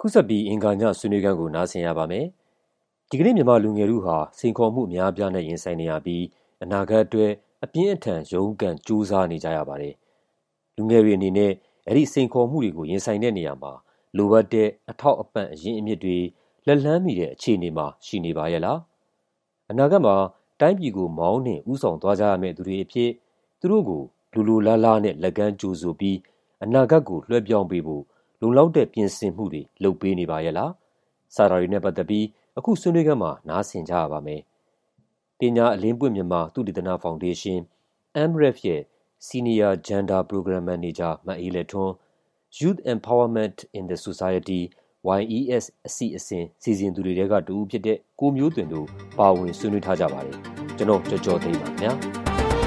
ခုဆက်ပြီးအင်္ဂါညဆွေးနွေးခန်းကိုနားဆင်ရပါမယ်။ဒီကနေ့မြန်မာလူငယ်တို့ဟာစိန်ခေါ်မှုအများအပြားနဲ့ရင်ဆိုင်နေရပြီးအနာဂတ်အတွက်အပြင်းအထန်ရုန်းကန်ကြိုးစားနေကြရပါတယ်။လူငယ်တွေအနေနဲ့အဲ့ဒီစိန်ခေါ်မှုတွေကိုရင်ဆိုင်တဲ့နေရာမှာလိုအပ်တဲ့အထောက်အပံ့အရင်းအမြစ်တွေလက်လှမ်းမီတဲ့အခြေအနေမှာရှိနေပါရဲ့လား။အနာဂတ်မှာတိုင်းပြည်ကိုမောင်းနှင်ဦးဆောင်သွားကြရမယ့်သူတွေအဖြစ်သူတို့ကိုလူလိုလားလားနဲ့လက်ကမ်းကြိုဆိုပြီးအနာဂတ်ကိုလွှဲပြောင်းပေးဖို့လုံလောက်တဲ့ပြင်ဆင်မှုတွေလုပ်ပေးနေပါရဲ့လား။စတာတွေနဲ့ပတ်သက်ပြီးအခုဆွေးနွေးခန်းမှာနားဆင်ကြရပါမယ်။ပညာအလင်းပွင့်မြန်မာသုတေသနဖောင်ဒေးရှင်း AMREF ရဲ့ Senior Gender Program Manager မအေးလက်ထွန်း Youth Empowerment in the Society YES အစီအစဉ်စီစဉ်သူတွေကတူဖြစ်တဲ့ကိုမျိုးသွင်တို့ပါဝင်ဆွေးနွေးထားကြပါတယ်။ကျွန်တော်ကြော်သိမ်းပါခင်ဗျာ။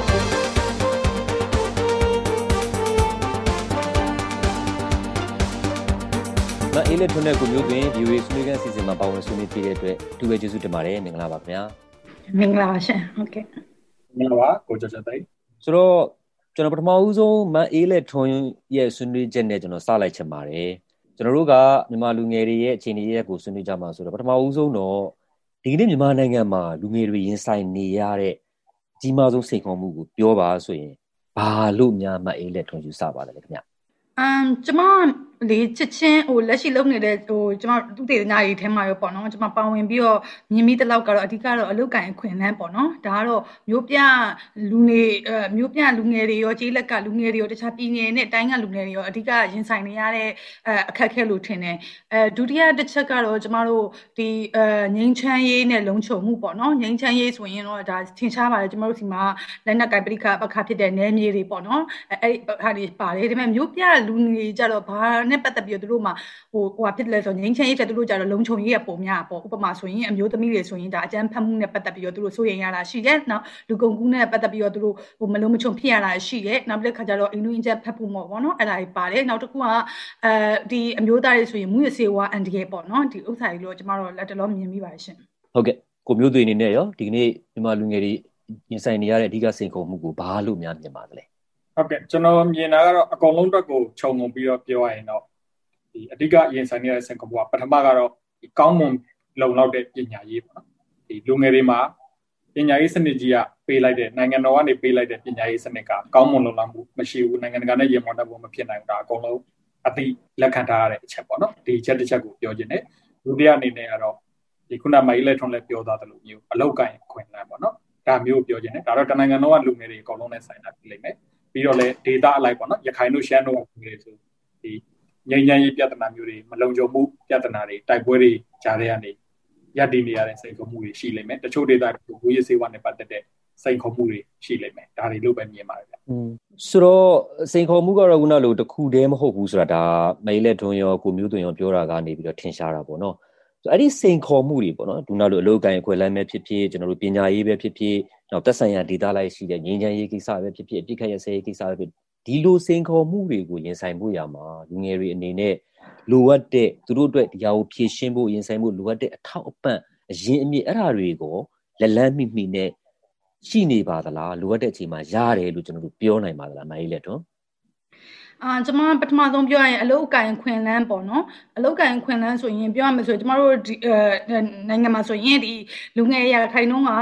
အေးလက်ထွန်းနဲ့ကိုမျိုးသွင် VOA ဆွေးနွေးခန်းအစီအစဉ်မှာပါဝင်ဆွေးနွေးပြတဲ့အတွက်တူပဲကျေးဇူးတင်ပါတယ်မင်္ဂလာပါခင်ဗျာမင်္ဂလာပါရှင်ဟုတ်ကဲ့မင်္ဂလာပါကိုကျော်ကျော်သိန်းဆိုတော့ကျွန်တော်ပထမဦးဆုံးမအေးလက်ထွန်းရဲ့ဆွေးနွေးချက်နဲ့ကျွန်တော်စလိုက်ချင်ပါတယ်ကျွန်တော်တို့ကမြန်မာလူငယ်တွေရဲ့အခြေအနေတွေကိုဆွေးနွေးကြမှာဆိုတော့ပထမဦးဆုံးတော့ဒီကနေ့မြန်မာနိုင်ငံမှာလူငယ်တွေရင်ဆိုင်နေရတဲ့ကြီးမားဆုံးစိန်ခေါ်မှုကိုပြောပါဆိုရင်ဘာလို့များမအေးလက်ထွန်းယူဆပါတယ်လဲခင်ဗျကျမလေချက်ချင်းလက်ရှိလုပ်နေတဲ့ကျမသူတေသနာတွေထဲမှာရောပေါ့နော်ကျမပါဝင်ပြီးတော့မြင်မိတဲ့လောက်ကတော့အဓိကတော့အလုတ်ကန်ခွင်လန်းပေါ့နော်ဒါကတော့မျိုးပြလူငယ်တွေရောကြေးလက်ကလူငယ်တွေရောတခြားပြည်နယ်နဲ့တိုင်းကလူငယ်တွေရောအဓိကရင်ဆိုင်နေရတဲ့အခက်အခဲလို့ထင်တယ်ဒုတိယတစ်ချက်ကတော့ကျမတို့ဒီငိမ့်ချမ်းရေးနဲ့လုံခြုံမှုပေါ့နော်ငိမ့်ချမ်းရေးဆိုရင်တော့ဒါထင်ရှားပါတယ်ကျမတို့စီမှာလက်နက်ကင်ပဋိပက္ခဖြစ်တဲ့နယ်မြေတွေပေါ့နော်အဲ့ဟာတွေပါတယ်ဒါပေမဲ့မျိုးပြလူငယ်ကြတော့ဘာနဲ့ပတ်သက်ပြီးတော့သူတို့မှာဖြစ်လဲဆိုငိမ့်ချမ်းရေးတဲ့သူတို့ကြတော့လုံခြုံရေးကပုံများပေါ့ဥပမာဆိုရင်အမျိုးသမီးတွေဆိုရင်ဒါအကြမ်းဖက်မှုနဲ့ပတ်သက်ပြီးတော့သူတို့စိုးရိမ်ရတာရှိတယ်နောက်လူကုန်ကူးနဲ့ပတ်သက်ပြီးတော့သူတို့မလုံးမချုံဖြစ်ရတာရှိတယ်နောက်တစ်ခါကျတော့အင်းလူအင်းချက်ဖက်ဖို့ပေါ့နော်အဲ့ဒါတွေပါတယ်နောက်တစ်ခုကဒီအမျိုးသားတွေဆိုရင်မူရစေဝါအန်ဒီရဲ့ပေါ့နော်ဒီဥစ္စာတွေလို့ကျမတို့လက်တလုံးမြင်မိပါတယ်ရှင်ဟုတ်ကဲ့ကိုမျိုးသွေးအနေနဲ့ရောဒီကနေ့မြန်မာလူငယ်တွေရင်ဆိုင်နေရတဲ့အဓိကစိန်ခေါ်မှုကိုဘာလို့များမြင်ပါသလဲဟုတ်ကဲ့ကျွန်တော်မြင်တာကတော့အကုန်လုံးအတွက်ကိုခြုံငုံပြီးတော့ပြောရရင်တော့ဒီအဓိကရင်ဆိုင်နေတဲ့စိန်ခေါ်မှုကပထမကတော့ဒီကောင်းမွန်လုံလောက်တဲ့ပညာရေးပေါ့နော်ဒီလူငယ်တွေမှာပညာရေးစနစ်ကြီးကပေးလိုက်တဲ့နိုင်ငံတော်ကနေပေးလိုက်တဲ့ပညာရေးစနစ်ကကောင်းမွန်လုံလောက်မှုမရှိဘူးနိုင်ငံတကာနဲ့ရေမောတတ်ဖို့မဖြစ်နိုင်ဘူးဒါအကုန်လုံးအတိလက်ခံထားရတဲ့အချက်ပေါ့နော်ဒီချက်တစ်ချက်ကိုပြောခြင်းနဲ့ဒုတိယအနေနဲ့ကတော့ဒီခုနမိုင်းလက်ထွန်းလည်းပြောသားတယ်လို့မျိုးအလောက်ကိုင်းခွင်လန်းပေါ့နော်ဒါမျိုးပြောခြင်းနဲ့ဒါတော့တနိုင်ငံတော်ကလူငယ်တွေအကုန်လုံးနဲ့ဆိုင်တာဖြစ်လိမ့်မယ်ပြီးတော့လည်း data အလိုက်ပေါ့နော်ရခိုင်တို့ရှမ်းတို့ကလူငယ်တွေဆိုဒီငြိမ်းချမ်းရေးပြဿနာမျိုးတွေမလုံခြုံမှုပြဿနာတွေတိုက်ပွဲတွေကြားထဲကနေရပ်တည်နေရတဲ့စိန်ခေါ်မှုတွေရှိလိမ့်မယ်တချို့ဒေသတွေဝေးစေဝါနဲ့ပတ်သက်တဲ့စိန်ခေါ်မှုတွေရှိလိမ့်မယ်ဒါတွေလို့ပဲမြင်ပါတယ်ဗျဆိုတော့စိန်ခေါ်မှုကတော့ခုနလိုတစ်ခုတည်းမဟုတ်ဘူးဆိုတာဒါမေးလက်ထွန်းရောကိုမျိုးသွင်ရောပြောတာကနေပြီးတော့ထင်ရှားတာပေါ့နော်ဆိုအဲ့ဒီစိန်ခေါ်မှုတွေပေါ့နော်ခုနလိုအလုပ်ကိုင်အခွင့်အလမ်းပဲဖြစ်ဖြစ်ကျွန်တော်တို့ပညာရေးပဲဖြစ်ဖြစ်နောက်သက်ဆိုင်ရာဒေသလိုက်ရှိတဲ့ငြိမ်းချမ်းရေးကိစ္စပဲဖြစ်ဖြစ်အပြစ်ခတ်ရစဲရေးကိစ္စပဲဖြစ်ဒီလိုစိန်ခေါ်မှုတွေကိုရင်ဆိုင်ဖို့ရမှာလူငယ်တွေအနေနဲ့လိုအပ်တဲ့သူတို့အတွက်ဒီဟာကိုဖြည့်ရှင်းဖို့ရင်ဆိုင်ဖို့လိုအပ်တဲ့အထောက်အပံ့အရင်အမြစ်အဲ့ဒါတွေကိုလက်လန်းမိနဲ့ရှိနေပါသလားလိုအပ်တဲ့အချိန်မှာရတယ်လို့ကျွန်တော်တို့ပြောနိုင်ပါသလားမအေးလက်ထွန်းကျမပထမဆုံးပြောရရင်အလုတ်ကိုင်ခွင်လန်းပေါ့နော်အလုတ်ကိုင်ခွင်လန်းဆိုရင်ပြောရမယ်ဆိုရင်ကျမတို့ဒီနိုင်ငံမှာဆိုရင်ဒီလူငယ်ရာခိုင်နှုန်းက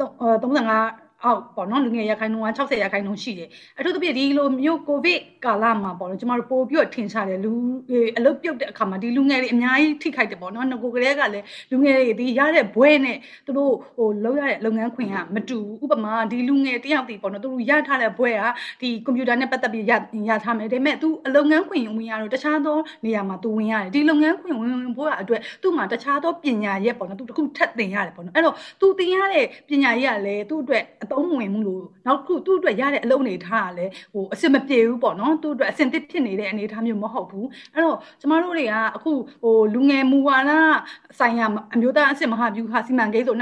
35အောက်ပေါ့နော်လူငယ်ရာခိုင်နှုန်းက60ရာခိုင်နှုန်းရှိတယ်အထူးသဖြင့်ဒီလိုမျိုးကိုဗစ်ကာလမှာပေါ့နော်ကျမတို့ပို့ပြီးတော့ထင်ရှားတယ်လူအလုပ်ပြုတ်တဲ့အခါမှာဒီလူငယ်တွေအများကြီးထိခိုက်တယ်ပေါ့နော်ငကိုကလေးကလည်းလူငယ်တွေဒီရတဲ့ဘွဲနဲ့သူတို့လုပ်ရတဲ့လုပ်ငန်းခွင်ကမတူဥပမာဒီလူငယ်တယောက်တည်းပေါ့နော်သူတို့ရထားတဲ့ဘွဲကဒီကွန်ပျူတာနဲ့ပတ်သက်ပြီးရထားမယ်ဒါပေမဲ့သူအလုပ်ငန်းခွင်ဝင်ရတော့တခြားသောနေရာမှာသူဝင်ရတယ်ဒီလုပ်ငန်းခွင်ဝင်ဖို့ကအတွက်သူ့မှာတခြားသောပညာရက်ပေါ့နော်သူတခုထပ်သင်ရတယ်ပေါ့နော်အဲ့တော့သူသင်ရတဲ့ပညာရက်ကလည်းသူ့အတွက်သုံးဝင်မှုလို့နောက်တစ်ခုသူ့အတွက်ရတဲ့အလုပ်အနေထားကလည်းအဆင်မပြေဘူးပေါ့နော်သူ့အတွက်အဆင်သစ်ဖြစ်နေတဲ့အနေထားမျိုးမဟုတ်ဘူးအဲ့တော့ကျမတို့တွေကအခုလူငယ်မူဝါဒဆိုင်ရာအမျိုးသားအဆင့်မဟာဗျူဟာစီမံကိန်းဆို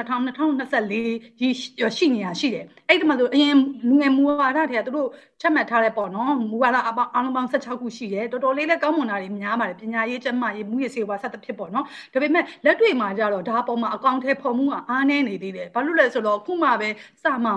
2024ရှိနေရရှိတယ်အဲ့ဒီမှာဆိုအရင်လူငယ်မူဝါဒတွေကသူတို့ချမှတ်ထားတဲ့ပေါ့နော်မူဝါဒအားလုံးပေါင်း16ခုရှိတယ်တော်တော်လေးလည်းကောင်းမွန်တာတွေများပါတယ်ပညာရေးကျန်းမာရေးမူရစေဝါစသဖြင့်ပေါ့နော်ဒါပေမဲ့လက်တွေ့မှာကြတော့ဒါအပေါ်မှာအကောင့်ထဲပေါ်မှုကအားနည်းနေသေးတယ်ဘာလို့လဲဆိုတော့ခုမှပဲစမှ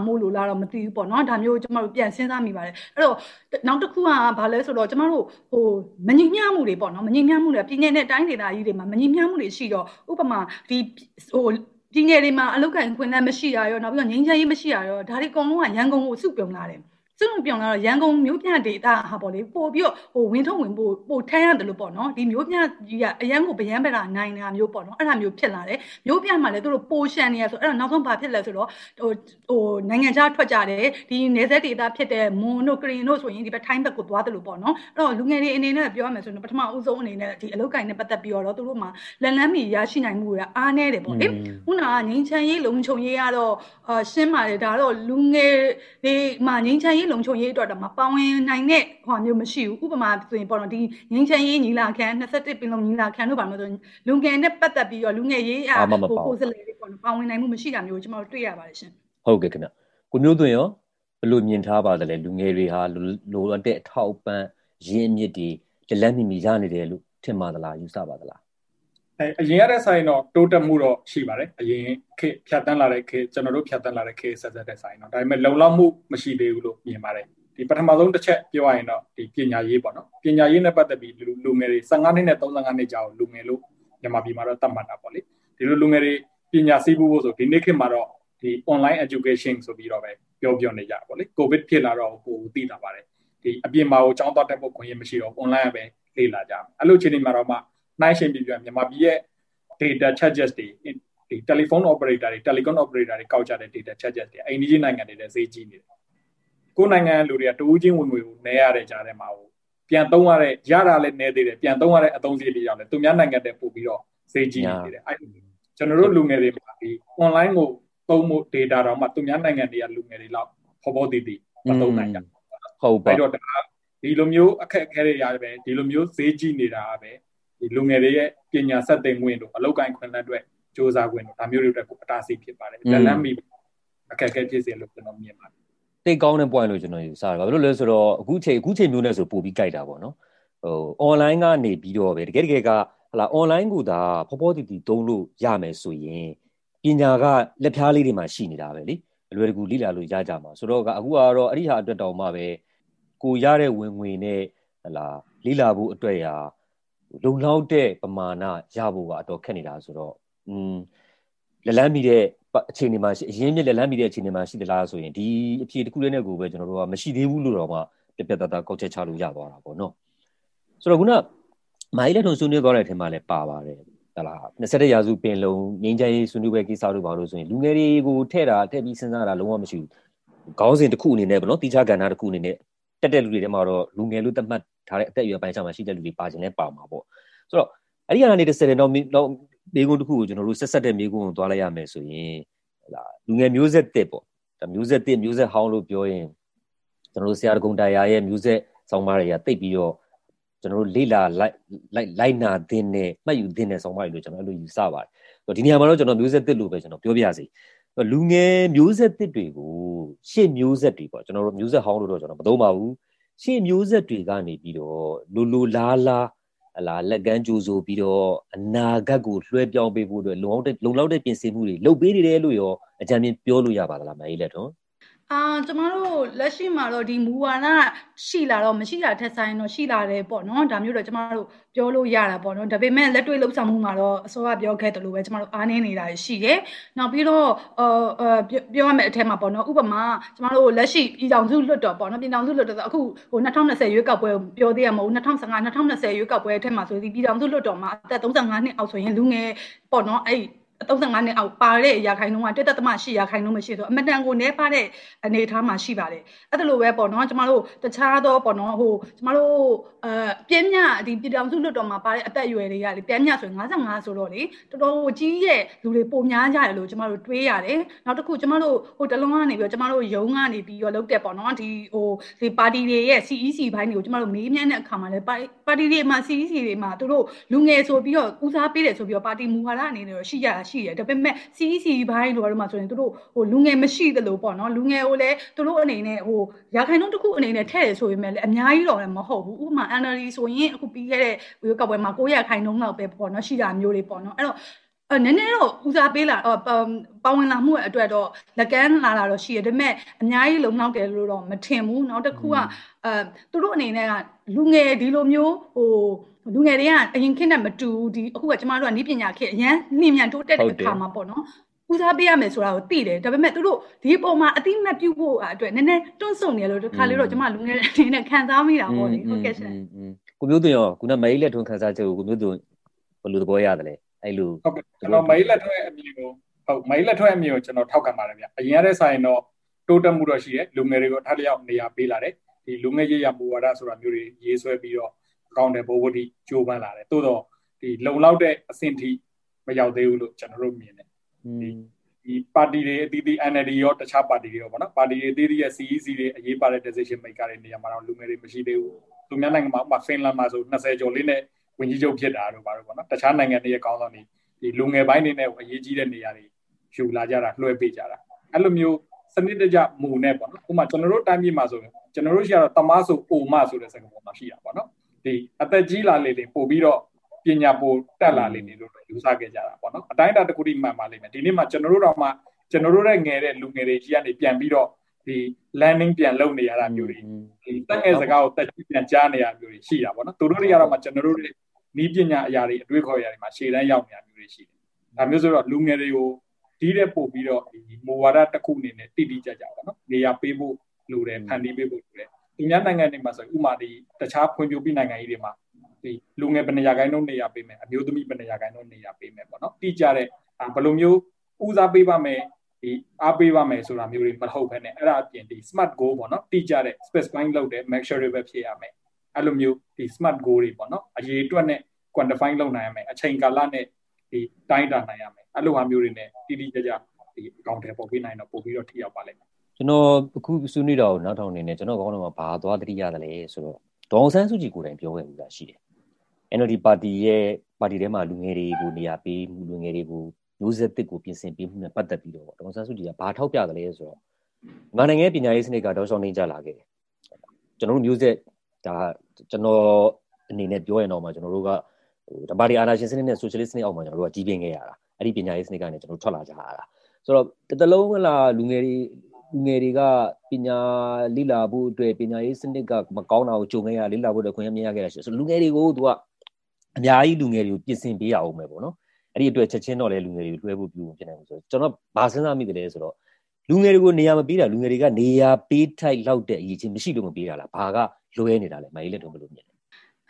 မို့လို့လားတော့မသိဘူးပေါ့နော်ဒါမျိုးကျမတို့ပြန်စဉ်းစားမိပါတယ်အဲ့တော့နောက်တစ်ခုကဘာလဲဆိုတော့ကျမတို့မငြိမျှမှုတွေပေါ့နော်မငြိမျှမှုတွေပြည်နယ်နဲ့တိုင်းဒေသကြီးတွေမှာမငြိမျှမှုတွေရှိတော့ဥပမာဒီပြည်နယ်တွေမှာအလုပ်ကိုင်ခွင့်လန်းမရှိတာရောနောက်ပြီးတော့ငြိမ်းချမ်းရေးမရှိတာရောဒါတွေအကုန်လုံးကရန်ကုန်ကိုစုပြုံလာတယ်စုပြုံလာတော့ရန်ကုန်မြို့ပြဒေသဟာပေါ့လေပို့ပြီးတော့ဝင်ထုတ်ဝင်ပို့ထမ်းရတယ်လို့ပေါ့နော်ဒီမြို့ပြကြီးကအရန်ကိုဗျံပတာနိုင်တာမျိုးပေါ့နော်အဲ့ဒါမျိုးဖြစ်လာတယ်မြို့ပြမှာလည်းသူတို့ပိုရှန်နေရဆိုအဲ့တော့နောက်ဆုံးဘာဖြစ်လဲဆိုတော့နိုင်ငံခြားထွက်ကြတယ်ဒီနယ်စပ်ဒေသဖြစ်တဲ့မွန်တို့ကရင်တို့ဆိုရင်ဒီဘက်ထိုင်းဘက်ကိုသွားတယ်လို့ပေါ့နော်အဲ့တော့လူငယ်တွေအနေနဲ့ပြောရမယ်ဆိုရင်ပထမဦးဆုံးအနေနဲ့ဒီအလုပ်ကိုင်နဲ့ပတ်သက်ပြီးတော့သူတို့မှာလက်လန်းမီရရှိနိုင်မှုတွေအားနည်းတယ်ပေါ့လေခုနကငိမ့်ချမ်းရေးလုံခြုံရေးကတော့ရှင်းပါတယ်ဒါတော့လူငယ်တွေမှာငိမ့်ချမ်းရေးလုံခြုံရေးအတွက်တော့မပါဝင်နိုင်တဲ့ဟောမျိုးမရှိဘူးဥပမာဆိုရင်ပေါ့နော်ဒီငိမ့်ချမ်းရေးညီလာခံ21ပင်လုံညီလာခံတို့ပါလို့ဆိုလူငယ်နဲ့ပတ်သက်ပြီးတော့လူငယ်ရေးကိုယ်စားလှယ်တွေပေါ့နော်ပါဝင်နိုင်မှုမရှိတာမျိုးကျွန်တော်တို့တွေ့ရပါတယ်ရှင်ဟုတ်ကဲ့ခင်ဗျကိုမျိုးသွင်းရောဘယ်လိုမြင်ထားပါသလဲလူငယ်တွေဟာလိုအပ်တဲ့အထောက်အပံ့ရင်းအမြစ်တွေလက်လန်းမီရနေတယ်လို့ထင်ပါသလားယူဆပါသလားအရင်ရတဲ့ဆိုင်တော့တိုးတက်မှုတော့ရှိပါတယ်အရင်ခေတ်ဖြတ်တန်းလာတဲ့ခေတ်ကျွန်တော်တို့ဖြတ်တန်းလာတဲ့ခေတ်ဆက်တဲ့ဆိုင်တော့ဒါပေမဲ့လုံလောက်မှုမရှိသေးဘူးလို့မြင်ပါတယ်ဒီပထမဆုံးတစ်ချက်ပြောရရင်တော့ဒီပညာရေးပေါ့နော်ပညာရေးနဲ့ပတ်သက်ပြီးလူငယ်တွေ15နှစ်နဲ့35နှစ်ကြာကိုလူငယ်လို့မြန်မာပြည်မှာတော့သတ်မှတ်တာပေါ့လေဒီလိုလူငယ်တွေပညာစီးဖို့ဆိုဒီနေ့ခေတ်မှာတော့ဒီ online education ဆိုပြီးတော့ပဲပြောနေကြပေါ့လေကိုဗစ်ဖြစ်လာတော့ပိုသိတာပါတယ်ဒီအပြင်မှာကိုចောင်းသွားတက်ဖို့ခွင့်ရမရှိတော့ online ပဲလေ့လာကြအဲ့လိုချိန်တွေမှာတော့မှနှိုင်းရှင်ပြမြန်မာပြည်ရဲ့ data charges တွေဒီ telephone operator တွေ telecom operator တွေကောက်ကြတဲ့ data charges တွေအိန္ဒိယနိုင်ငံတွေလည်းဈေးကြီးနေတယ်ကိုယ်နိုင်ငံလူတွေကတူးချင်းဝင်ငွေကိုနည်းရတဲ့ကြားထဲမှာပြန်သုံးရတဲ့ရတာလည်းနည်းသေးတယ်ပြန်သုံးရတဲ့အသုံးစရိတ်တွေရောက်လဲသူများနိုင်ငံတွေပို့ပြီးတော့ဈေးကြီးနေတယ်အဲ့ကျွန်တော်တို့လူငယ်တွေမှာဒီ online ကိုသုံးဖို့ data တော့မှသူများနိုင်ငံတွေကလူငယ်တွေလောက်ပေါ်တည်မသုံးနိုင်ကြဟုတ်ပါအဲ့တော့ဒီလိုမျိုးအခက်အခဲတွေရပဲဒီလိုမျိုးဈေးကြီးနေတာပဲဒီလူငယ်တွေရဲ့ပညာဆက်သင်ခွင့်တို့အလုပ်ကိုင်ခွင့်လက်အတွက်စ조사ခွင့်တို့ဒါမျိုးတွေအတွက်ကိုအတားဆီးဖြစ်ပါတယ်လက်လန်းမီအခက်အခဲဖြစ်စေလို့ကျွန်တော်မြင်ပါတယ်တိတ်ကောင်းတဲ့ point လို့ကျွန်တော်ယူဆတယ်ဘာလို့လဲဆိုတော့အခုချိန်မျိုးနဲ့ဆိုပို့ပြီးကြိုက်တာပေါ့နော်online ကနေပြီးတော့ပဲတကယ်ကဟလာ online ကိုဒါပေါ်တီသုံးလို့ရမယ်ဆိုရင်ပညာကလက်ဖြားလေးတွေမှာရှိနေတာပဲလေအလွယ်တကူလေ့လာလို့ရကြမှာဆိုတော့အခုကတော့အဲ့ဒီဟာအတွက်တောင်မှပဲကိုရတဲ့ဝင်ငွေနဲ့ဟလာလေ့လာဖို့အတွက်ရာလုံလောက်တဲ့ပမာဏရဖို့ကအတော်ခက်နေတာဆိုတော့လက်လန်းမီတဲ့အခြေအနေမှာအရင်မြစ်လက်လန်းမီတဲ့အခြေအနေမှာရှိသလားဆိုရင်ဒီအဖြေတစ်ခုလေးနဲ့ကိုပဲကျွန်တော်တို့ကမရှိသေးဘူးလို့တော့မှပြတကောက်ချက်ချလို့ရသွားတာပေါ့နော်ဆိုတော့ခုနမိုင်းလက်ထုံဆွေးနွေးသွားတဲ့အထက်မှာလည်းပါပါတယ်ဟလာ21ရာစုပင်လုံငင်းချမ်းရေးဆွေးနွေးပွဲကိစ္စတို့ပါလို့ဆိုရင်လူငယ်တွေကိုထည့်ပြီးစဉ်းစားတာလုံးဝမရှိဘူးခေါင်းစဉ်တစ်ခုအနေနဲ့ပေါ့နော်တိကျကဏ္ဍတစ်ခုအနေနဲ့တက်တဲ့လူတွေထဲမှာတော့လူငယ်လို့သတ်မှတ်ထားတဲ့အသက်အရွယ်ပိုင်းခြားမှာရှိတဲ့လူတွေပါခြင်းလဲပါမှာပေါ့ဆိုတော့အဲ့ဒီကနေတစ်စက်တဲ့တော့မိကုန်းတစ်ခုကိုကျွန်တော်တို့ဆက်တဲ့မိကုန်းကိုသွားလိုက်ရမယ်ဆိုရင်ဟလာလူငယ်မျိုးဆက်တစ်ပေါ့ဒါမျိုးဆက်တစ်မျိုးဆက်ဟောင်းလို့ပြောရင်ကျွန်တော်တို့ဆရာတကုံတရားရဲ့မျိုးဆက်ဆောင်းပါးတွေကတိတ်ပြီးတော့ကျွန်တော်တို့လေ့လာလိုက်နာသင်းနဲ့မှတ်ယူသင်းနဲ့ဆောင်းပါးတွေလို့ကျွန်တော်အဲ့လိုယူဆပါတယ်ဆိုတော့ဒီနေရာမှာတော့ကျွန်တော်မျိုးဆက်တစ်လို့ပဲကျွန်တော်ပြောပြရစီလူငယ်မျိုးဆက်တစ်တွေကိုရှေ့မျိုးဆက်တွေပေါ့ကျွန်တော်တို့မျိုးဆက်ဟောင်းလို့တော့ကျွန်တော်မသုံးပါဘူးရှေ့မျိုးဆက်တွေကနေပြီးတော့လိုလားလက်ကမ်းကြိုးဆိုပြီးတော့အနာဂတ်ကိုလွှဲပြောင်းပေးဖို့အတွက်လုံလောက်တဲ့ပြင်ဆင်မှုတွေလုပ်ပေးနေတယ်လို့ရောအကြံဉာဏ်ပြောလို့ရပါသလားမအေးလက်ထွန်းကျမတို့လက်ရှိမှာတော့ဒီမူဝါဒရှိလာတော့မရှိတာထက်ဆိုင်တော့ရှိလာတယ်ပေါ့နော်ဒါမျိုးတော့ကျမတို့ပြောလို့ရတာပေါ့နော်ဒါပေမဲ့လက်တွေ့လှုပ်ဆောင်မှုမှာတော့အစောကပြောခဲ့တယ်လို့ပဲကျမတို့အားနည်းနေတာရှိတယ်နောက်ပြီးတော့ပြောရမယ့်အထက်မှာပေါ့နော်ဥပမာကျမတို့လက်ရှိပြည်ထောင်စုလွှတ်တော်ပေါ့နော်ပြည်ထောင်စုလွှတ်တော်ဆိုအခု2020ရွေးကောက်ပွဲပြောသေးရမဟုတ်2015 2020ရွေးကောက်ပွဲအထက်မှာဆိုဒီပြည်ထောင်စုလွှတ်တော်မှာအသက်35နှစ်အောက်ဆိုရင်လူငယ်ပေါ့နော်အဲ့35နှစ်အောက်ပါတဲ့ရာခိုင်နှုန်းက1.8ရာခိုင်နှုန်းမရှိဆိုအမတန်ကိုနည်းပါတဲ့အနေအထားမှာရှိပါတယ်အဲ့ဒါလိုပဲပေါ့နော်ကျမတို့တခြားသောပေါ့နော်ကျမတို့ပြင်းမြဒီပြည်ထောင်စုလွှတ်တော်မှာပါတဲ့အသက်အရွယ်တွေကလေပြင်းမြဆို55ဆိုတော့လေတော်တော်ကြီးရဲ့လူတွေပုံများကြတယ်လို့ကျမတို့တွေးရတယ်နောက်တစ်ခုကျမတို့တလုံးကနေပြီးတော့ကျမတို့ရုံးကနေပြီးတော့လုပ်တဲ့ပေါ့နော်ဒီပါတီတွေရဲ့ CEC ဘိုင်းတွေကိုကျမတို့မေးမြန်းတဲ့အခါမှာလည်းပါတီတွေမှာ CEC တွေမှာသူတို့လူငယ်ဆိုပြီးတော့ဦးစားပေးတယ်ဆိုပြီးတော့ပါတီမူဝါဒအနေနဲ့တော့ရှိကြတာရှိတယ်ဒါပေမဲ့ CEC ဘိုင်းတို့မှာဆိုရင်သူတို့လူငယ်မရှိသလိုပေါ့နော်လူငယ်ကိုလည်းသူတို့အနေနဲ့ရာခိုင်နှုန်းတစ်ခုအနေနဲ့ထည့်ရဆိုရင်လည်းအများကြီးတော့လည်းမဟုတ်ဘူးဥပမာ NLD ဆိုရင်အခုပြီးခဲ့တဲ့ရွေးကောက်ပွဲမှာ900ခိုင်နှုန်းလောက်ပဲပေါ့နော်ရှိတာမျိုးတွေပေါ့နော်အဲ့တော့နည်းနည်းတော့ဦးစားပေးလာပါဝင်လာမှုအတွက်တော့လက်ကမ်းလာတာတော့ရှိတယ်ဒါပေမဲ့အများကြီးလုံလောက်တယ်လို့တော့မထင်ဘူးနောက်တစ်ခုကသူတို့အနေနဲ့ကလူငယ်ဒီလိုမျိုးလူငယ်တွေကအရင်ခေတ်နဲ့မတူဘူးဒီအခုကကျမတို့ကနည်းပညာခေတ်အရန်နှင်းမြန်တိုးတက်တဲ့အခါမှာပေါ့နော်ဦးစားပေးရမယ်ဆိုတာကိုသိတယ်ဒါပေမဲ့သူတို့ဒီပုံမှာအတိမတ်ပြုဖို့အတွက်နည်းနည်းတွန့်ဆုတ်နေလို့တစ်ခါလေးတော့ကျမလူငယ်တွေနဲ့ခံစားမိတာပေါ့လေဟုတ်ကဲ့ရှင်ကိုမျိုးသွင်းရောခုနမအေးလက်ထွန်းခံစားချက်ကိုကိုမျိုးသွင်းဘယ်လိုသဘောရတယ်လဲအဲ့လိုဟုတ်ကဲ့ကျွန်တော်မအေးလက်ထွန်းရဲ့အမြင်ကိုဟုတ်မအေးလက်ထွန်းရဲ့အမြင်ကိုကျွန်တော်ထောက်ခံပါတယ်ဗျအရင်ရတဲ့ဆိုင်တော့တိုးတက်မှုတော့ရှိတယ်လူငယ်တွေကိုအထက်လျောက်နေရာပေးလာတယ်ဒီလူငယ်ရေးရမူဝါဒဆိုတာမျိုးတွေရေးဆွဲပြီးတော့အကောင့်တွေဘိုးဘုတ်တိကြိုးပမ်းလာတယ်တိုးတော့ဒီလုံလောက်တဲ့အဆင့်ထိမရောက်သေးဘူးလို့ကျွန်တော်တို့မြင်တယ်ဒီပါတီတွေအသီးသီး NLD ရောတခြားပါတီတွေရောပေါ့နော်ပါတီတွေအသီးသီးရဲ့ CEC တွေအရေးပါတဲ့ decision maker တွေနေရာမှာတော့လူငယ်တွေမရှိသေးဘူးသူများနိုင်ငံမှာဖင်လန်မှာဆို20ကျော်လေးနဲ့ဝင်ကြီးချုပ်ဖြစ်တာတို့ပါတော့ပေါ့နော်တခြားနိုင်ငံတွေရဲ့ကောင်းဆောင်တွေဒီလူငယ်ပိုင်းတွေနဲ့အရေးကြီးတဲ့နေရာတွေယူလာကြတာလွှဲပေးကြတာအဲ့လိုမျိုးစနစ်တကျမူနဲ့ပေါ့နော်ဥပမာကျွန်တော်တို့တိုင်းပြည်မှာဆိုရင်ကျွန်တော်တို့ရှိရတော့တမဆိုအိုမဆိုတဲ့စကားပုံမှာရှိတာပေါ့နော်ဒီအသက်ကြီးလာလေလေပို့ပြီးတော့ပညာပိုတက်လာလေနေလို့ယူဆခဲ့ကြတာပေါ့နော်အတိုင်းအတာတစ်ခုထိမှန်ပါလိမ့်မယ်ဒီနေ့မှာကျွန်တော်တို့တော့မှကျွန်တော်တို့ရဲ့ငယ်တဲ့လူငယ်တွေကြီးကနေပြန်ပြီးတော့ဒီ landing ပြန်လုပ်နေရတာမျိုးတွေဒီတက်ငယ်စကားကိုတက်ကြီးပြန်ကြားနေရမျိုးတွေရှိတာပေါ့နော်သူတို့တွေကတော့မှကျွန်တော်တို့တွေနီးပညာအရာတွေအတွေ့အခေါ်အရာတွေမှာရှေ့တန်းရောက်နေတာမျိုးတွေရှိတယ်ဒါမျိုးဆိုတော့လူငယ်တွေကိုဒီတဲ့ပို့ပြီးတော့ဒီမူဝါဒတစ်ခုအနေနဲ့တိတိကျကျပေါ့နော်နေရာပေးဖို့လိုတယ်ဖန်တီးပေးဖို့လိုတယ်ဒီများနိုင်ငံတွေမှာဆိုဥမာဒီတခြားဖွံ့ဖြိုးပြီးနိုင်ငံကြီးတွေမှာဒီလူငယ်ဘယ်နေရာကိုင်းတော့နေရာပေးမယ်အမျိုးသမီးဘယ်နေရာကိုင်းတော့နေရာပေးမယ်ပေါ့နော်တိကျတဲ့ဘယ်လိုမျိုးဦးစားပေးပါမယ်ဒီအားပေးပါမယ်ဆိုတာမျိုးတွေမဟုတ်ဘဲနဲ့အဲ့ဒါအပြင်ဒီ smart goal ပေါ့နော်တိကျတဲ့ specify လုပ်တဲ့ measurable ဖြစ်ရမယ်အဲ့လိုမျိုးဒီ smart goal တွေပေါ့နော်အရေးအတွက်နဲ့ quantify လုပ်နိုင်ရမယ်အချိန်ကာလနဲ့ဒီတိုင်းတာနိုင်ရမယ်အဲ့လိုဟာမျိုးတွေနဲ့တိတိကျကျဒီအကောင့်တွေပို့ပေးနိုင်တော့ပို့ပြီးတော့ထိရောက်ပါလိမ့်မယ်ကျွန်တော်အခုဆွေးနွေးတာကိုနောက်ထောင်နေနေကျွန်တော်ကောင်းတော့ဘာသွားတတိရတယ်လဲဆိုတော့ဒေါအောင်ဆန်းစုကြည်ကိုယ်တိုင်ပြောခဲ့မှုတာရှိတယ် NLD ပါတီထဲမှာလူငယ်တွေကိုနေရာပေးမှုလူငယ်တွေကိုမျိုးဆက်တစ်ကိုပြင်ဆင်ပေးမှုနဲ့ပတ်သက်ပြီးတော့ဒေါအောင်ဆန်းစုကြည်ကဘာထောက်ပြတယ်လဲဆိုတော့မြန်မာနိုင်ငံပညာရေးစနစ်ကတောက်လျှောက်နေကြလာခဲ့တယ်ကျွန်တော်တို့မျိုးဆက်ဒါကျွန်တော်အနေနဲ့ပြောရင်တော့မှကျွန်တော်တို့ကဓမ္မဒီအာဏာရှင်စနစ်နဲ့ဆိုရှယ်လစ်စနစ်အောက်မှာကျွန်တော်တို့ကကြီးပြင်းခဲ့ရတာအဲ့ဒီပညာရေးစနစ်ကနေကျွန်တော်တို့ထွက်လာကြရတာဆိုတော့တလုံးကလာလူငယ်တွေကပညာလေ့လာဖို့အတွက်ပညာရေးစနစ်ကမကောင်းတာကိုကြုံခဲ့ရလေ့လာဖို့အတွက်ခွင့်ရမရခဲ့တာဆိုလူငယ်တွေကိုသူကအများကြီးလူငယ်တွေကိုပြင်ဆင်ပေးရအောင်ပဲပေါ့နော်အဲ့ဒီအတွက်ချက်ချင်းတော့လေလူငယ်တွေကိုတွဲဖို့ပြုဖြစ်နေမှာဆိုကျွန်တော်ဘာစဉ်းစားမိတယ်လဲဆိုတော့လူငယ်တွေကိုနေရာမပေးတာလူငယ်တွေကနေရာပေးထိုက်လောက်တဲ့အရေးချင်းမရှိလို့မပေးတာလားဘာကလွဲနေတာလဲမကြီးလက်တော့ဘယ်လိုမြင်လဲ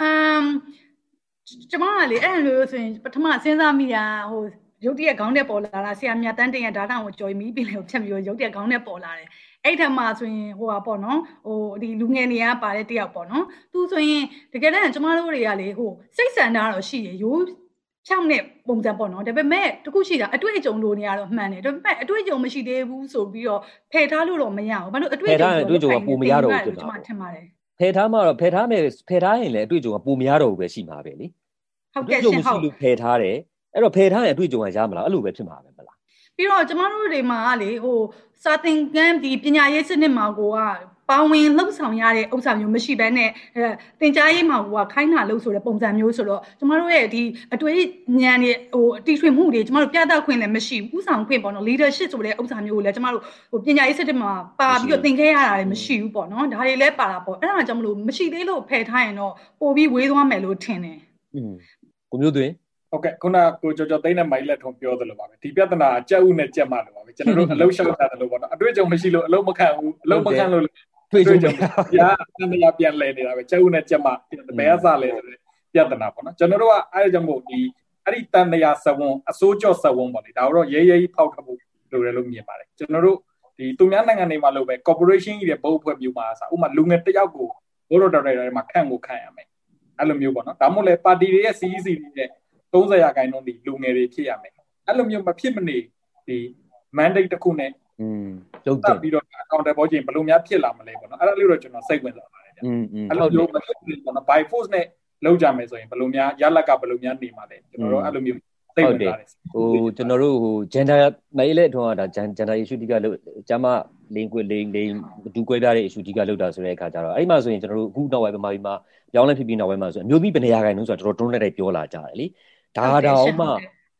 ကျမကလေအဲ့လိုဆိုရင်ပထမစဉ်းစားမိတာဟိုရုပ်တရက်ခေါင်းနဲ့ပေါ်လာတာဆရာမြတ်တန်းတင်ရဒါတောင်ကိုကြော်မီးပင်လေးကိုဖြတ်ပြီးရုပ်တရက်ခေါင်းနဲ့ပေါ်လာတယ်အဲ့ထက်မှဆိုရင်ဟိုပါပေါ့နော်ဟိုဒီလူငယ်နေရပါတဲ့တယောက်ပေါ့နော်သူဆိုရင်တကယ်တမ်းကျမတို့တွေကလေဟိုစိတ်ဆန္ဒတော့ရှိရရိုးဖြောင်းတဲ့ပုံစံပေါ့နော်ဒါပေမဲ့တခုရှိတာအတွေ့အကြုံလိုနေရတော့မှန်တယ်ဒါပေမဲ့အတွေ့အကြုံမရှိသေးဘူးဆိုပြီးတော့ဖယ်ထားလို့တော့မရဘူးဘာလို့အတွေ့အကြုံကပုံမရတော့ဘူးကျမထင်ပါတယ်ဖယ်ထားမှတော့ဖယ်ထားရင်လည်းအတွေ့အကြုံကပုံမရတော့ဘူးပဲရှိမှာပဲလေဟုတ်ကဲ့ရှင်ဟုတ်လို့ဖယ်ထားတယ်အဲ့တော့ဖယ်ထားရင်အတွေ့အကြုံကရမလားအဲ့လိုပဲဖြစ်မှာပဲမလားပြီးတော့ကျမတို့တွေမှာလေဟိုစာသင်ခန်းဒီပညာရေးစနစ်မှာကိုကပါဝင်လှုပ်ဆောင်ရတဲ့ဥစ္စာမျိုးမရှိဘဲနဲ့သင်ကြားရေးမှာကခိုင်းတာလို့ဆိုတဲ့ပုံစံမျိုးဆိုတော့ကျမတို့ရဲ့ဒီအတွေ့ဉာဏ်တွေဟိုတီထွင်မှုတွေကျမတို့ပြသခွင့်လည်းမရှိဘူးဥဆောင်ခွင့်ပေါ့နော် leadership ဆိုတဲ့ဥစ္စာမျိုးကိုလည်းကျမတို့ဟိုပညာရေးစနစ်မှာပါပြီးတော့သင်ခဲ့ရတာလည်းမရှိဘူးပေါ့နော်ဒါတွေလည်းပါတာပေါ့အဲ့ဒါကြောင့်မလို့မရှိသေးလို့ဖယ်ထားရင်တော့ပို့ပြီးဝေးသွားမယ်လို့ထင်တယ်ကိုမျိုးသွင်းဟုတ်ကဲ့ခုနကိုကျော်သိန်းနဲ့မိုင်းလက်ထုံပြောသလိုပါပဲဒီပြဿနာကြက်ဥနဲ့ကြက်မလို့ပါပဲကျွန်တော်တို့အလုံးရှောက်တာလို့ပေါ့နော်အတွေ့အကြုံမရှိလို့အလုံးမခံဘူးအလုံးမခံလို့တွေ့ကြုံရာအနေနဲ့ပြန်လဲနေတာပဲကြက်ဥနဲ့ကြက်မဘယ်အစားလဲဆိုတဲ့ပြဿနာပေါ့နော်ကျွန်တော်တို့ကအဲ့ဒါကြောင့်မို့ဒီအဲ့ဒီတန်တရားစဝန်းအစိုးကြော့စဝန်းပေါ့လေဒါတော့ရေးဖောက်ထပ်ဖို့လိုတယ်လို့မြင်ပါတယ်ကျွန်တော်တို့ဒီသူများနိုင်ငံတွေမှာလို့ပဲ corporation ကြီးတွေဘုတ်ဖွဲ့မျိုးမှာဥပမာလူငယ်တစ်ယောက်ကိုဘိုးတော်တော်တွေမှာခန့်ရမယ်အဲ့လိုမျိုးပေါ့နော်ဒါမှမဟုတ်လေပါတီတွေရဲ့ CEC တွေရဲ့30ရာခိုင်နှုန်းဒီလူငယ်တွေဖြစ်ရမယ်အဲ့လိုမျိုးမဖြစ်မနေဒီ mandate တစ်ခုနဲ့လုပ်တယ်ပြီးတော့ accountable ချင်းဘယ်လိုများဖြစ်လာမလဲပေါ့နော်အဲ့ဒါလေးတော့ကျွန်တော်စိတ်ဝင်စားပါတယ်ဗျအဲ့လိုမျိုးမဖြစ်ဘူးပေါ့နော် by force နဲ့လုပ်ကြမယ်ဆိုရင်ဘယ်လိုများရလက်ကဘယ်လိုများနေမှာလဲကျွန်တော်တို့အဲ့လိုမျိုးသိဝင်လာတယ်ဟိုကျွန်တော်တို့ဟို gender မဲလေးအထုံးကဒါ gender issue တိကလို့ကျမလိန်ကွလိန်ဒူကွဲပြတဲ့ issue တိကလောက်တာဆိုတဲ့အခါကျတော့အဲ့မှာဆိုရင်ကျွန်တော်တို့အခုနောက်ပိုင်းမှာပြောင်းလဲဖြစ်ပြီးနောက်ပိုင်းမှာဆိုအမျိုးသမီးဘယ်နေရာခိုင်နှုန်းဆိုတော့တော်တော်တွန်းလက်ပြောလာကြတယ်လေဒါ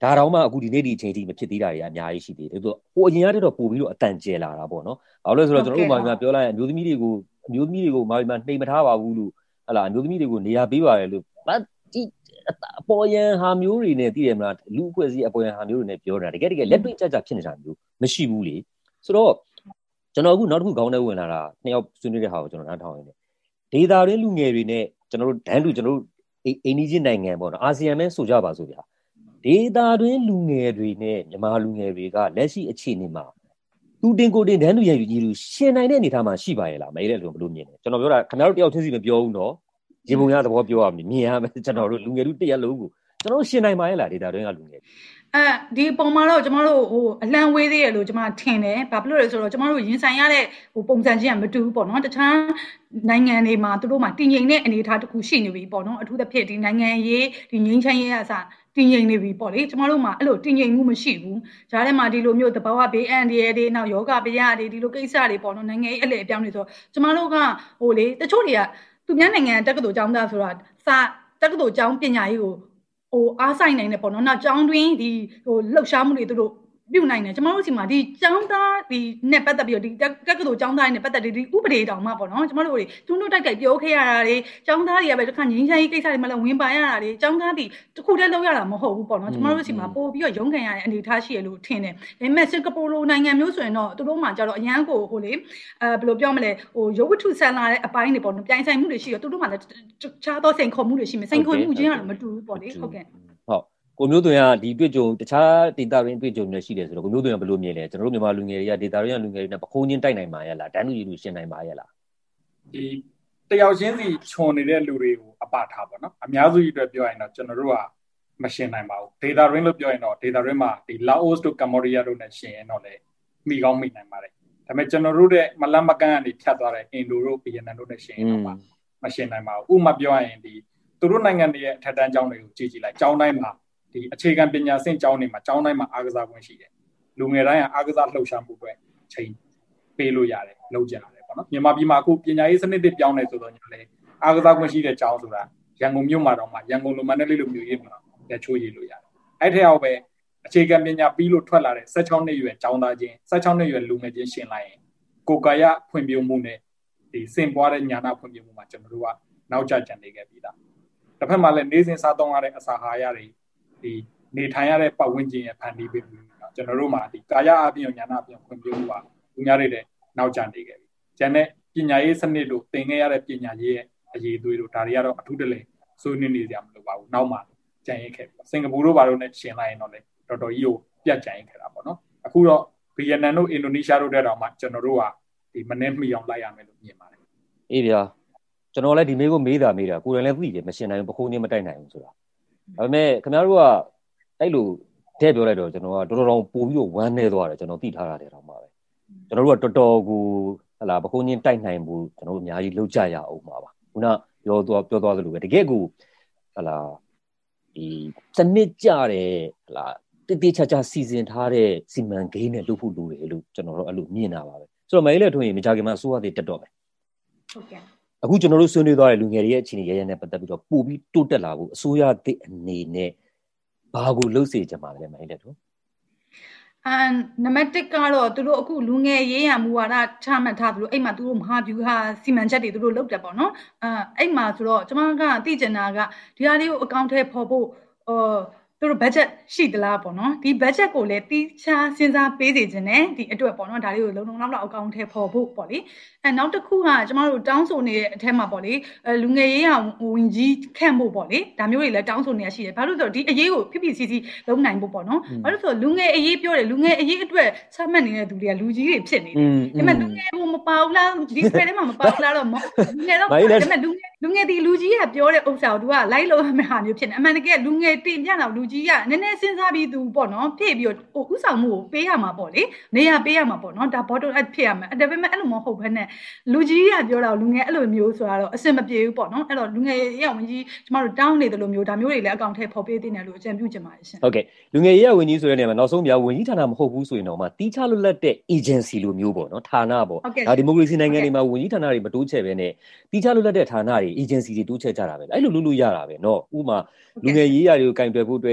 ဒါတောင်မှအခုဒီနေ့ဒီအချိန်ထိမဖြစ်သေးတာတွေအများကြီးရှိသေးတယ်ဆိုတော့ဟိုအရင်ကတည်းကတော့ပို့ပြီးတော့အတန်ကျဲလာတာပေါ့နော်ဘာလို့လဲဆိုတော့ကျွန်တော်တို့မာပြောလိုက်အမျိုးသမီးတွေကိုမာနှိမ်မထားပါဘူးလို့ဟလာအမျိုးသမီးတွေကိုနေရာပေးပါတယ်လို့ဒီအပေါ်ယံဟာမျိုးတွေနဲ့သိတယ်မလားလူအဖွဲ့အစည်းအပေါ်ယံဟာမျိုးတွေနဲ့ပြောတာတကယ်လက်တွေ့ကြဖြစ်နေတာမျိုးမရှိဘူးလေဆိုတော့ကျွန်တော်အခုနောက်တစ်ခုခေါင်းထဲဝင်လာတာနှစ်ယောက်ဆွေးနွေးတဲ့ဟာကိုကျွန်တော်နားထောင်နေတယ်ဒေတာရင်းလူငယ်တွေနဲ့ကျွန်တော်တို့ဒန်းတူကျွန်တော်တို့အိန္ဒိယနိုင်ငံပေါ့နော်အာဆီယံပဲဆိုကြပါစို့ဗျာဒေတာတွင်းလူငယ်တွေနဲ့မြန်မာလူငယ်တွေကလက်ရှိအခြေအနေမှာသူတင်ကိုတင်ဒန်းတူရဲ့ယူကြီးလူရှင်နိုင်တဲ့အနေအထားမှာရှိပါရဲ့လားမအေးတဲ့လူဘယ်လိုမြင်လဲကျွန်တော်ပြောတာခင်ဗျားတို့တယောက်ချင်းစီမပြောဘူးနော်ရေပုံရသဘောပြောရမယ်မြင်ရမယ်ကျွန်တော်တို့လူငယ်တို့တရက်လုံးကိုကျွန်တော်တို့ရှင်နိုင်ပါရဲ့လားဒေတာတွင်းကလူငယ်ဒီပုံမှာတော့ကျမတို့အလံဝေးသေးရလို့ကျမထင်တယ်ဘာဖြစ်လို့လဲဆိုတော့ကျမတို့ရင်ဆိုင်ရတဲ့ပုံစံချင်းကမတူဘူးပေါ့နော်တခြားနိုင်ငံတွေမှာသူတို့မှာတည်ငြိမ်တဲ့အနေအထားတစ်ခုရှိနေပြီပေါ့နော်အထူးသဖြင့်ဒီနိုင်ငံရေးဒီငြိမ်းချမ်းရေးအစားတည်ငြိမ်နေပြီပေါ့လေကျမတို့မှာအဲ့လိုတည်ငြိမ်မှုမရှိဘူးဂျားထဲမှာဒီလိုမျိုးတဘာဝဘေးအန္တရာယ်တွေနောက်ယောဂဗျာတွေဒီလိုကိစ္စတွေပေါ့နော်နိုင်ငံရေးအလှည့်အပြောင်းတွေဆိုကျမတို့ကလေတချို့တွေကသူများနိုင်ငံတက္ကသိုလ်ကျောင်းသားဆိုတာတက္ကသိုလ်ကျောင်းပညာရေးကိုအားဆိုင်နိုင်တယ်ပေါ့နော်နောက်ကျောင်းတွင်းဒီလှုပ်ရှားမှုတွေသူတို့ပြုတ်နိုင်တယ်ကျမတို့စီမှာဒီကျောင်းသားဒီနဲ့ပတ်သက်ပြီးတော့ဒီတက္ကသိုလ်ကျောင်းသားတွေနဲ့ပတ်သက်ပြီးဒီဥပဒေတောင်မှပေါ့နော်ကျမတို့တွေတွန်းတွန်းတိုက်ပြောခဲ့ရတာတွေကျောင်းသားတွေကပဲတစ်ခါငင်းချမ်းရေးကိစ္စတွေမှလည်းဝင်ပါရတာတွေကျောင်းသားတွေတစ်ခုတည်းလုပ်ရတာမဟုတ်ဘူးပေါ့နော်ကျမတို့စီမှာပို့ပြီးတော့ရုန်းကန်ရတဲ့အနေအထားရှိရလို့ထင်တယ်ဒါပေမဲ့စင်ကာပူလိုနိုင်ငံမျိုးဆိုရင်တော့သူတို့မှကြတော့အရန်ကိုဘယ်လိုပြောမလဲရုပ်ဝတ္ထုဆန်လာတဲ့အပိုင်းတွေပေါ့နော်ပြိုင်ဆိုင်မှုတွေရှိရသူတို့မှလည်းခြားသောစိန်ခေါ်မှုတွေရှိမယ်စိန်ခေါ်မှုချင်းကတော့မတူဘူးပေါ့လေဟုတ်ကဲ့ဟုတ်ကိုမျိုးသွင်ကဒီတွေ့ကြုံတခြားဒေတာရင်းတွေ့ကြုံနေရှိတယ်ဆိုတော့ကိုမျိုးသွင်ကဘယ်လိုမြင်လဲကျွန်တော်တို့မြန်မာလူငယ်တွေကဒေတာရင်းလူငယ်တွေနဲ့ပခုံးချင်းတိုက်နိုင်ပါရဲ့လားဒန်းလူကြီးလူရှင်းနိုင်ပါရဲ့လားဒီတယောက်ချင်းစီခြုံနေတဲ့လူတွေကိုအပထားပါတော့အများစုကြီးအတွက်ပြောရင်တော့ကျွန်တော်တို့ကမရှင်းနိုင်ပါဘူးဒေတာရင်းလို့ပြောရင်တော့ဒေတာရင်းမှာဒီလာအိုတို့ကမ္ဘောဒီးယားတို့နဲ့ရှင်းရင်တော့လေမိကောင်းမိနိုင်ပါတယ်ဒါပေမဲ့ကျွန်တော်တို့ရဲ့မလန်မကန်ကနေဖြတ်သွားတဲ့အင်ဒိုတို့ဗီယက်နမ်တို့နဲ့ရှင်းရင်တော့မရှင်းနိုင်ပါဘူးဥပမာပြောရင်ဒီသူတို့နိုင်ငံတွေရဲ့အထက်တန်းကျောင်းတွေကိုကြည့်ကြည့်လိုက်ကျောင်းတိုင်းမှာဒီအခြေခံပညာဆင့်ကျောင်းတွေမှာကျောင်းတိုင်းမှာအားကစားကွင်းရှိတယ်လူငယ်တိုင်းကအားကစားလှုပ်ရှားမှုတွေချိန်ပေးလို့ရတယ်လုပ်ကြရတယ်ပေါ့နော်မြန်မာပြည်မှာအခုပညာရေးစနစ်တွေပြောင်းနေဆိုတော့ညလည်းအားကစားကွင်းရှိတဲ့ကျောင်းဆိုတာရန်ကုန်မြို့မှာတော့မှရန်ကုန်လိုမန္တလေးလိုမျိုးရေးမှာလက်ချိုးရေးလို့ရတယ်အဲ့ထက်အောင်ပဲအခြေခံပညာပြီးလို့ထွက်လာတဲ့16နှစ်ရွယ်ကျောင်းသားချင်း16နှစ်ရွယ်လူငယ်ချင်းရှင်လိုက်ရင်ကိုယ်ကာယဖွံ့ဖြိုးမှုနဲ့ဒီစင်ပွားတဲ့ညာနာဖွံ့ဖြိုးမှုမှာကျွန်တော်တို့ကနောက်ကျကျန်နေခဲ့ပြီလားတစ်ဖက်မှာလည်းနေစဉ်စားသုံးရတဲ့အစာအာဟာရတွေဒီနေထိုင်ရတဲ့ပတ်ဝန်းကျင်ရဲ့ဖန်တီးပေးမှုကျွန်တော်တို့မှာဒီကာယအပြင်ညာနာအပြင်ဖွံ့ဖြိုးမှုကလူများတွေလည်းနောက်ကျနေခဲ့ပြီ။ကျန်တဲ့ပညာရေးစနစ်တို့သင်ခဲ့ရတဲ့ပညာရေးရဲ့အရေးသွေးတို့ဒါတွေကတော့အထူးတလဲဆွေးနွေးနေကြမလို့ပါဘူး။နောက်မှကြံ့ရင်ခဲ့ပြီ။စင်ကာပူတို့ဘာလို့နဲ့ရှင်လိုက်ရင်တော့လေတော်တော်ကြီးကိုပြတ်ကြံ့ရင်ခဲ့တာပေါ့နော်။အခုတော့ဗီယက်နမ်တို့အင်ဒိုနီးရှားတို့တဲ့တောင်မှကျွန်တော်တို့ကဒီမနှဲမှီအောင်လိုက်ရမယ်လို့မြင်ပါတယ်။အေးဗျာကျွန်တော်လည်းဒီမေးကိုမေးတာကိုယ်တိုင်လည်းသိတယ်မရှင်နိုင်ဘူးပခိုးချင်းမတိုက်နိုင်ဘူးဆိုတာ။ဒါပေမဲ့ခင်ဗျားတို့ကအဲ့လိုတဲ့ပြောလိုက်တော့ကျွန်တော်ကတော်တော်ပို့ပြီးတော့ဝမ်းနေသွားတယ်ကျွန်တော်သိထားတာတယ်တော့မှာပဲကျွန်တော်တို့ကတော်တော်ကိုဟလာပခုံးချင်းတိုက်နိုင်မှုကျွန်တော်တို့အများကြီးလုပ်ကြရအောင်ပါခုနပြောသွားသလိုပဲတကယ်ကိုဟလာဒီစနစ်ကြတဲ့ဟလာတိချာစီစဉ်ထားတဲ့စီမံကိန်းနဲ့လုပ်ဖို့လိုတယ်လို့ကျွန်တော်တို့အဲ့လိုမြင်တာပါပဲဆိုတော့မလေးလည်းထွန်းရင်မကြခင်မှာအစိုးရတွေတက်တော့မယ်ဟုတ်ကဲ့အခုကျွန်တော်တို့ဆွေးနွေးသွားတဲ့လူငယ်တွေရဲ့အခြေအနေရရနဲ့ပတ်သက်ပြီးတော့ပို့ပြီးတိုးတက်လာဖို့အစိုးရသစ်အနေနဲ့ဘာကိုလှုပ်စေချင်ပါလဲမင်းတဲ့တို့နံပါတ်1ကတော့သူတို့အခုလူငယ်ရေးရမူဝါဒချမှတ်ထားသူတို့အဲ့မှာသူတို့မဟာဗျူဟာစီမံချက်တွေသူတို့လုပ်တယ်ပေါ့နော်အဲ့မှာဆိုတော့ကျွန်မကသိချင်တာကဒီဟာလေးကိုအကောင့်ထဲပေါ်ဖို့သူတို့ budget ရှိသလားပေါ့နော်ဒီ budget ကိုလည်းတီးခြားစဉ်းစားပေးစေခြင်းနဲ့ဒီအတွက်ပေါ့နော်ဒါလေးကိုလုံလောက်အကောင့်ထဲပေါ်ဖို့ပေါ့လေနောက်တစ်ခုကကျွန်တော်တို့တောင်းဆိုနေတဲ့အထက်မှာပေါ့လေလူငယ်ရေးရဝင်ကြီးခန့်ဖို့ပေါ့လေဒါမျိုးတွေလည်းတောင်းဆိုနေရရှိတယ်ဘာလို့ဆိုတော့ဒီအရေးကိုဖိဖိစီစီလုံးနိုင်ဖို့ပေါ့နော်ဘာလို့ဆိုတော့လူငယ်အရေးပြောတယ်လူငယ်အရေးအတွက်ချမှတ်နေတဲ့သူတွေကလူကြီးတွေဖြစ်နေတယ်ဒါပေမဲ့လူငယ်ကိုမပါဘူးလားဒီစပယ်ထဲမှာမပါဘူးလားတော့လူငယ်တော့ဒါပေမဲ့လူငယ်ဒီလူကြီးကပြောတဲ့ဥစ္စာကို तू ကလိုက်လို့ရမယ့်ဟာမျိုးဖြစ်နေအမှန်တကယ်လူငယ်တင်ပြတော့လူကြီးကနည်းနည်းစဉ်းစားပြီးသူပေါ့နော်ဖြည့်ပြီးတော့ဥဆောင်မှုကိုပေးရမှာပေါ့လေနေရာပေးရမှာပေါ့နော်ဒါ bottom up ဖြစ်ရမှာဒါပေမဲ့အဲ့လိုမဟုတ်ဘဲနဲ့လူကြီးကပြောတော့လူငယ်အဲ့လိုမျိုးဆိုတာတော့အဆင်မပြေဘူးပေါ့နော်အဲ့တော့လူငယ်ရဝင်ကြီးကျမတို့တောင်းနေတယ်လို့မျိုးဒါမျိုးတွေလည်းအကောင့်ထဲပေါ်ပေးတင်တယ်လို့အကြံပြုချင်ပါတယ်ရှင်ဟုတ်ကဲ့လူငယ်ရဝင်ကြီးဆိုတဲ့နေရာမှာနောက်ဆုံးပြဝင်ကြီးဌာနမဟုတ်ဘူးဆိုရင်တော့မှတီးခြားလွတ်လပ်တဲ့ agency လိုမျိုးပေါ့နော်ဌာနပေါ့ဒါဒီမိုကရေစီနိုင်ငံတွေမှာဝင်ကြီးဌာနတွေမတိုးချဲ့ဘဲနဲ့တီးခြားလွတ်လပ်တဲ့ဌာနတွေ agency တွေတိုးချဲ့ကြတာပဲအဲ့လိုလုပ်လို့ရတာပဲเนาะဥပမာလူငယ်ရေးရာတွေကိုကင်တွယ်ဖို့အတွက်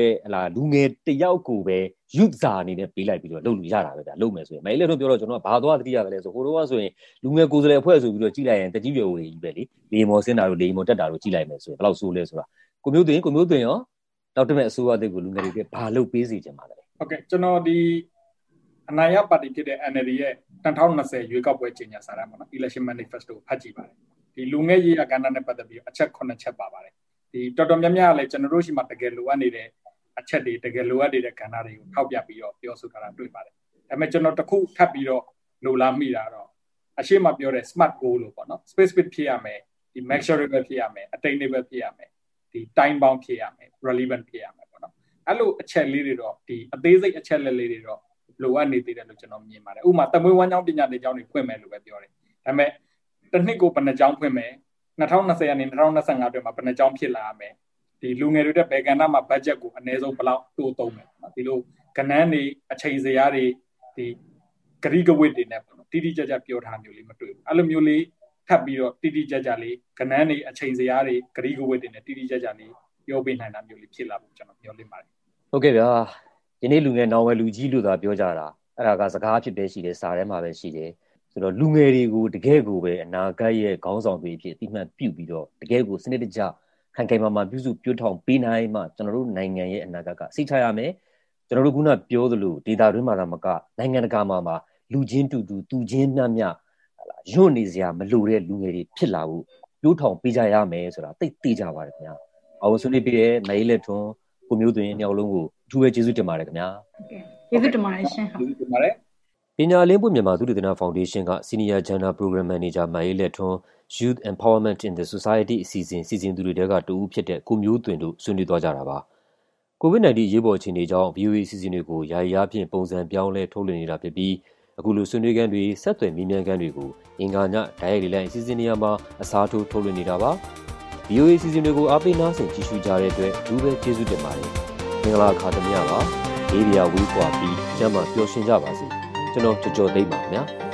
လူငယ်တယောက်ကိုပဲရုပ်စာအနေနဲ့ပေးလိုက်ပြီးတော့လုပ်လို့ရတာပဲဗျာလုပ်မယ်ဆိုရင်မိုင်းလက်တော့ပြောတော့ကျွန်တော်ကဘာသွားသတိရတယ်လဲဆိုဟိုတော့ဆိုရင်လူငယ်ကိုယ်စားလှယ်အဖွဲ့ဆိုပြီးတော့ကြည့်လိုက်ရင်တကြီးရွယ်ဝေကြီးပဲလေလေမော်စင်းတာတို့လေမော်တက်တာတို့ကြည့်လိုက်မယ်ဆိုရင်ဘယ်လောက်ဆိုးလဲဆိုတာကိုမျိုးသွင်းရောနောက်တစ်မဲ့အစိုးရအသစ်ကိုလူငယ်တွေကဘာလုပ်ပေးစီချင်ပါလဲဟုတ်ကဲ့ကျွန်တော်ဒီအနာရပါတီဖြစ်တဲ့ NLD ရဲ့2020ရွေးကောက်ပွဲကြေညာစာတမ်းပေါ့နော် Election Manifesto ဖတ်ကြည့်ပါတယ်ဒီလူငယ်ရေးအကဏ္ဍနဲ့ပတ်သက်ပြီးအချက်9ချက်ပါပါတယ်ဒီတော်တော်များများလည်းကျွန်တော်တို့ရှိမှတကယ်လိုအပ်နေတဲ့အချက်တွေတကယ်လိုအပ်နေတဲ့ကဏ္ဍတွေကိုထောက်ပြပြီးတော့ပြောဆိုထားတာတွေ့ပါတယ်ဒါပေမဲ့ကျွန်တော်တစ်ခုထပ်ပြီးတော့လိုလားမိတာတော့အရှိမပြောတဲ့ smart goal လို့ပေါ့နော် specific ဖြစ်ရမယ်ဒီ measurable ဖြစ်ရမယ် attainable ဖြစ်ရမယ်ဒီ time bound ဖြစ်ရမယ် relevant ဖြစ်ရမယ်ပေါ့နော်အဲ့လိုအချက်လေးတွေတော့ဒီအသေးစိတ်အချက်လက်လေးတွေတော့လိုအပ်နေသေးတယ်လို့ကျွန်တော်မြင်ပါတယ်ဥပမာတမွေးဝမ်းကြောင်းပညာရေးကျောင်းတွေဖွင့်မယ်လို့ပဲပြောတယ်ဒါပေမဲ့တစ်နှစ်ကိုဘယ်နှကျောင်းဖွင့်မယ်2020ကနေ2025အတွင်းမှာဘယ်နှကျောင်းဖြစ်လာရမယ်ဒီလူငယ်တွေတဲ့ဘယ်ကဏ္ဍမှာ budget ကိုအနည်းဆုံးဘယ်လောက်တိုးသုံးမယ်နော်ဒီလိုကဏ္ဍတွေအချိန်စရာတွေဒီဂရိကဝတ်တွေနဲ့ပေါ့နော်တိတိကျကျပြောထားမျိုးလေးမတွေ့ဘူးအဲ့လိုမျိုးလေးထပ်ပြီးတော့တိတိကျကျလေးကဏ္ဍတွေအချိန်စရာတွေဂရိကဝတ်တွေနဲ့တိတိကျကျလေးပြောပေးနိုင်တာမျိုးလေးဖြစ်လာဖို့ကျွန်တော်ပြောလင်းပါတယ်ဟုတ်ကဲ့ဗျာဒီနေ့လူငယ်နောင်ဝယ်လူကြီးလို့သာပြောကြတာအဲ့ဒါကစကားဖြစ်ပဲရှိတယ်စာထဲမှာပဲရှိတယ်ဆိုတော့လူငယ်တွေကိုတကယ်ကိုပဲအနာဂတ်ရဲ့ခေါင်းဆောင်တွေဖြစ်အတိအမှန်ပြုပြီးတော့တကယ်ကိုစနစ်တကျခိုင်ခိုင်မာမာပြုစုပြောထောင်ပေးနိုင်မှကျွန်တော်တို့နိုင်ငံရဲ့အနာဂတ်ကစိတ်ချရမယ်ကျွန်တော်တို့ခုနပြောသလိုဒေတာတွင်းမှာသာမကနိုင်ငံတကာမှာလူချင်းတူတူသူချင်းမျှမျှယွန့်နေစရာမလိုတဲ့လူငယ်တွေဖြစ်လာဖို့ပြောထောင်ပေးကြရမယ်ဆိုတာသိသိကြပါတယ်ခင်ဗျာအောင်ဆွေးနွေးပြတဲ့နိုင်လက်ထွန်းကိုမျိုးသွင်းညောင်လုံးကိုအထူးပဲကျေးဇူးတင်ပါတယ်ခင်ဗျာကျေးဇူးတင်ပါတယ်ရှင်ကျေးဇူးတင်ပါတယ်ပညာလင်းပွင့်မြန်မာသုတေသနဖောင်ဒေးရှင်းက Senior General Program Manager မိုင်းလက်ထွန်း Youth Empowerment in the Society အစီအစဉ်သူတွေတဲကတူဦးဖြစ်တဲ့ကိုမျိုးသွင်းတို့ဆွေးနွေးသွားကြတာပါ။ COVID-19 ရေးပေါ်အခြေအနေကြောင့် VOA အစီအစဉ်တွေကိုယာယီအားဖြင့်ပုံစံပြောင်းလဲထုတ်လွှင့်နေတာဖြစ်ပြီးအခုလိုဆွေးနွေးခန်းတွေဆက်သွယ်မေးမြန်းခန်းတွေကိုအင်္ဂါညဓာတ်ရိုက်လေလံအစီအစဉ်နေရာမှာအစားထိုးထုတ်လွှင့်နေတာပါ။ VOA အစီအစဉ်တွေကိုအားပေးနားဆင်ကြည့်ရှုကြတဲ့အတွက်အထူးပဲကျေးဇူးတင်ပါတယ်။မင်္ဂလာခါသမယပါ။ဒေးရီယာဝေးကွာပြီးကျမ်းမာပျော်ရွှင်ကြပါစေ။ကျွန်တော်ကြော်သိမ့်ပါခင်ဗျာ။